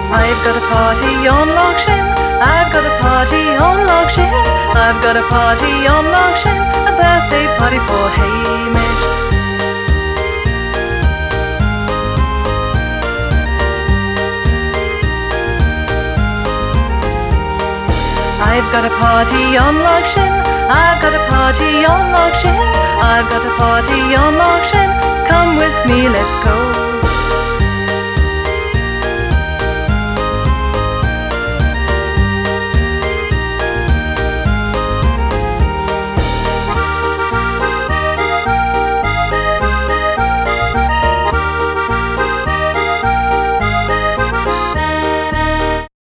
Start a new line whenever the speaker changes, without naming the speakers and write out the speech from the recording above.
I've got a party on Loch Shin. I've got a party on Loch Shin. I've got a party on Loch Shin. A birthday party for Hamish. I've got a party on Loch Shin. I've got a party on Loch Shin. I've got a party on Loch Shin. Come with me, let's go